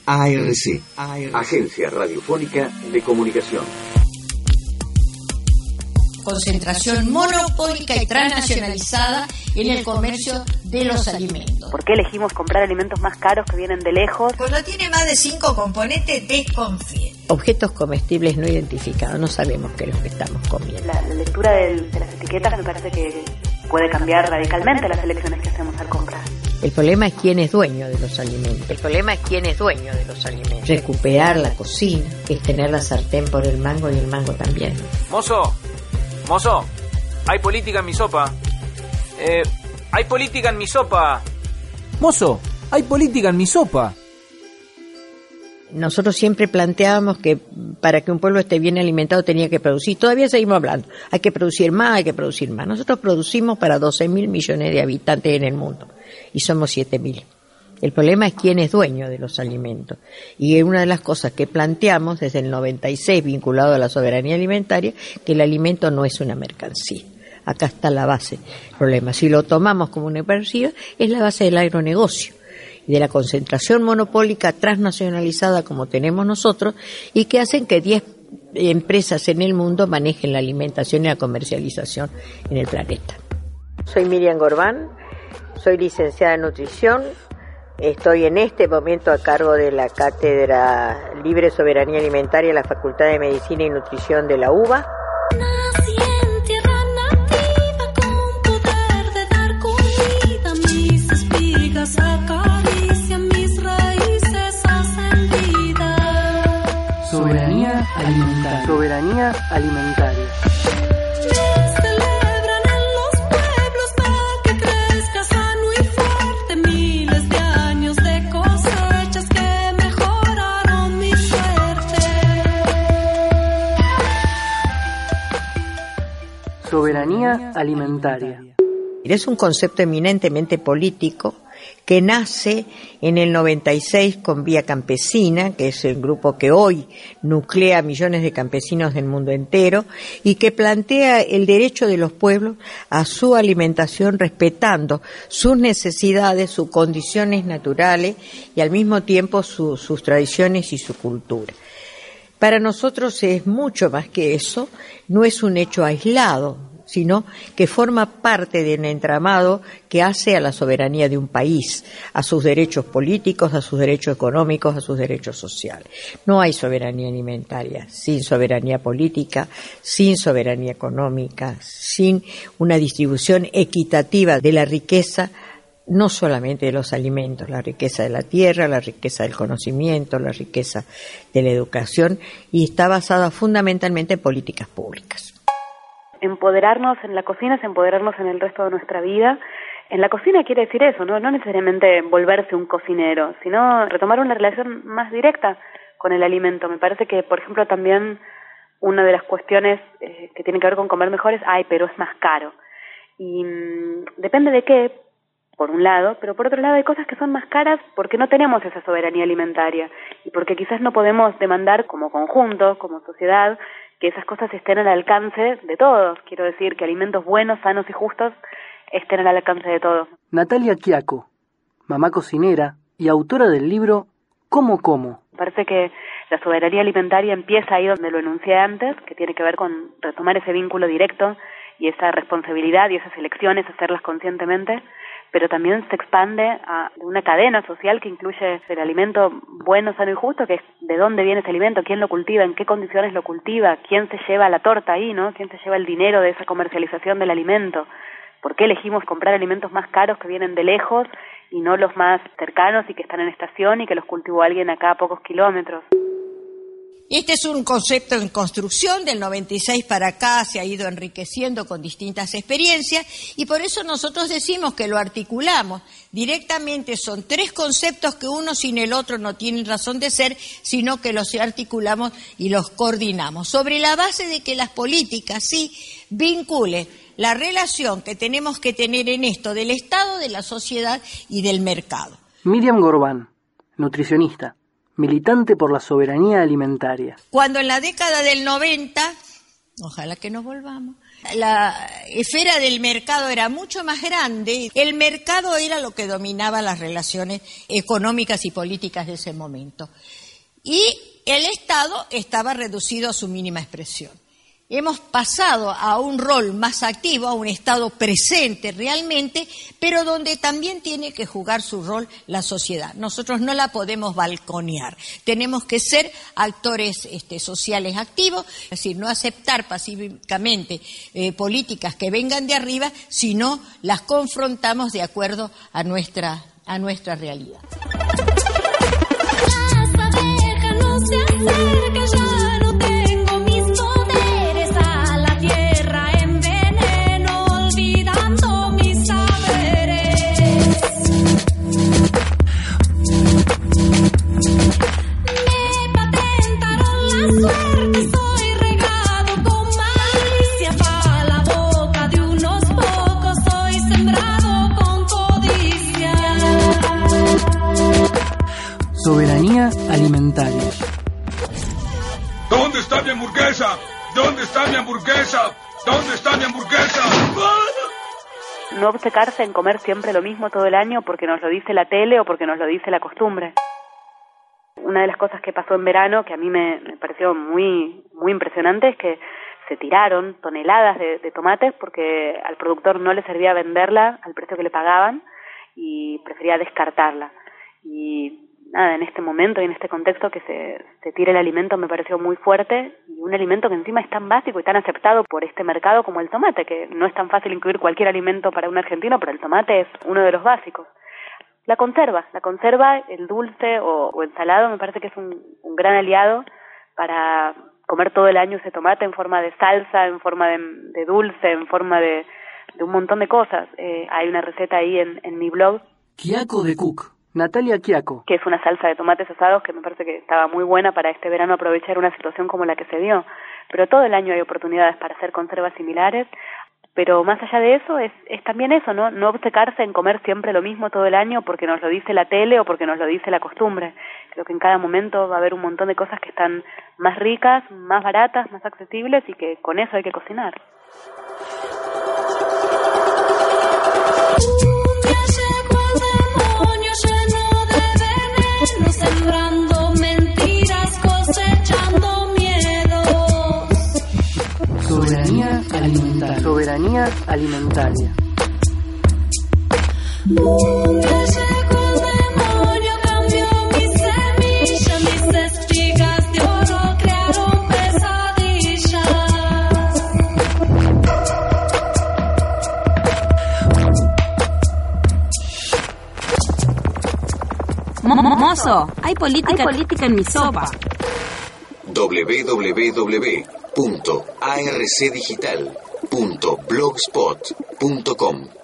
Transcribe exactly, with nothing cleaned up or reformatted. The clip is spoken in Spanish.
A R C, Agencia Radiofónica de Comunicación. Concentración monopólica y transnacionalizada en el comercio de los alimentos. ¿Por qué elegimos comprar alimentos más caros que vienen de lejos? Cuando tiene más de cinco componentes, desconfíe. Objetos comestibles no identificados, no sabemos qué es lo que estamos comiendo. La, la lectura de, de las etiquetas me parece que puede cambiar radicalmente las elecciones que hacemos al comprar. El problema es quién es dueño de los alimentos. El problema es quién es dueño de los alimentos. Recuperar la cocina es tener la sartén por el mango y el mango también. Mozo, mozo, hay política en mi sopa. Eh, hay política en mi sopa. Mozo, hay política en mi sopa. Nosotros siempre planteábamos que para que un pueblo esté bien alimentado tenía que producir. Todavía seguimos hablando. Hay que producir más, hay que producir más. Nosotros producimos para doce mil millones de habitantes en el mundo y somos siete mil. El problema es quién es dueño de los alimentos. Y una de las cosas que planteamos desde el noventa y seis vinculado a la soberanía alimentaria, que el alimento no es una mercancía. Acá está la base del problema. Si lo tomamos como una mercancía, es la base del agronegocio y de la concentración monopólica transnacionalizada como tenemos nosotros y que hacen que diez empresas en el mundo manejen la alimentación y la comercialización en el planeta. Soy Miriam Gorbán, soy licenciada en nutrición, estoy en este momento a cargo de la Cátedra Libre Soberanía Alimentaria de la Facultad de Medicina y Nutrición de la U B A. Soberanía alimentaria. Soberanía alimentaria. Celebran en los pueblos para que crezca sano y fuerte. Miles de años de cosechas que mejoraron mi suerte. Soberanía alimentaria. Es un concepto eminentemente político que nace en el noventa y seis con Vía Campesina, que es el grupo que hoy nuclea a millones de campesinos del mundo entero y que plantea el derecho de los pueblos a su alimentación respetando sus necesidades, sus condiciones naturales y al mismo tiempo su, sus tradiciones y su cultura. Para nosotros es mucho más que eso, no es un hecho aislado, sino que forma parte de un entramado que hace a la soberanía de un país, a sus derechos políticos, a sus derechos económicos, a sus derechos sociales. No hay soberanía alimentaria sin soberanía política, sin soberanía económica, sin una distribución equitativa de la riqueza, no solamente de los alimentos, la riqueza de la tierra, la riqueza del conocimiento, la riqueza de la educación, y está basada fundamentalmente en políticas públicas. Empoderarnos en la cocina es empoderarnos en el resto de nuestra vida. En la cocina quiere decir eso, ¿no? No necesariamente volverse un cocinero, sino retomar una relación más directa con el alimento. Me parece que, por ejemplo, también una de las cuestiones eh, que tiene que ver con comer mejor es, ay, pero es más caro. Y mmm, depende de qué, por un lado, pero por otro lado hay cosas que son más caras porque no tenemos esa soberanía alimentaria y porque quizás no podemos demandar como conjunto, como sociedad, que esas cosas estén al alcance de todos. Quiero decir, que alimentos buenos, sanos y justos estén al alcance de todos. Natalia Quiaco, mamá cocinera y autora del libro ¿Cómo como? Parece que la soberanía alimentaria empieza ahí donde lo enuncié antes, que tiene que ver con retomar ese vínculo directo y esa responsabilidad y esas elecciones, hacerlas conscientemente, pero también se expande a una cadena social que incluye el alimento bueno, sano y justo, que es de dónde viene ese alimento, quién lo cultiva, en qué condiciones lo cultiva, quién se lleva la torta ahí, ¿no? Quién se lleva el dinero de esa comercialización del alimento. ¿Por qué elegimos comprar alimentos más caros que vienen de lejos y no los más cercanos y que están en estación y que los cultivó alguien acá a pocos kilómetros? Este es un concepto en construcción, del noventa y seis para acá se ha ido enriqueciendo con distintas experiencias y por eso nosotros decimos que lo articulamos. Directamente son tres conceptos que uno sin el otro no tienen razón de ser, sino que los articulamos y los coordinamos. Sobre la base de que las políticas sí vinculen la relación que tenemos que tener en esto del Estado, de la sociedad y del mercado. Miriam Gorbán, nutricionista, militante por la soberanía alimentaria. Cuando en la década del noventa, ojalá que nos volvamos, La esfera del mercado era mucho más grande. El mercado era lo que dominaba las relaciones económicas y políticas de ese momento. Y el Estado estaba reducido a su mínima expresión. Hemos pasado a un rol más activo, a un Estado presente realmente, pero donde también tiene que jugar su rol la sociedad. Nosotros no la podemos balconear. Tenemos que ser actores este, sociales activos, es decir, no aceptar pacíficamente eh, políticas que vengan de arriba, sino las confrontamos de acuerdo a nuestra, a nuestra realidad. Las abejas no se acercan, ya no tengo mis poderes, a la tierra enveneno, olvidando mis saberes. Me patentaron la suerte, soy regado con malicia, pa' la boca de unos pocos, soy sembrado con codicia. Soberanía alimentaria. ¿Dónde está mi hamburguesa? ¿Dónde está mi hamburguesa? ¿Dónde está mi hamburguesa? No obcecarse en comer siempre lo mismo todo el año porque nos lo dice la tele o porque nos lo dice la costumbre. Una de las cosas que pasó en verano, que a mí me, me pareció muy, muy impresionante, es que se tiraron toneladas de, de tomates porque al productor no le servía venderla al precio que le pagaban y prefería descartarla. Y nada, en este momento y en este contexto que se, se tire el alimento me pareció muy fuerte, y un alimento que encima es tan básico y tan aceptado por este mercado como el tomate, que no es tan fácil incluir cualquier alimento para un argentino, pero el tomate es uno de los básicos. La conserva, la conserva, el dulce o, o el salado me parece que es un, un gran aliado para comer todo el año ese tomate en forma de salsa, en forma de, de dulce, en forma de, de un montón de cosas. Eh, hay una receta ahí en, en mi blog. Quiaco de Cook. Natalia Quiaco. Que es una salsa de tomates asados que me parece que estaba muy buena para este verano aprovechar una situación como la que se dio. Pero todo el año hay oportunidades para hacer conservas similares. Pero más allá de eso, es, es también eso, ¿no? No obcecarse en comer siempre lo mismo todo el año porque nos lo dice la tele o porque nos lo dice la costumbre. Creo que en cada momento va a haber un montón de cosas que están más ricas, más baratas, más accesibles, y que con eso hay que cocinar. Sembrando mentiras, cosechando miedos. Soberanía alimentaria. Soberanía alimentaria. Un día llegó el demonio, cambió mi semilla, mis espigas de oro crearon pesadillas. Mozo, hay política, hay política en mi sopa. doble u doble u doble u punto a r c digital punto blogspot punto com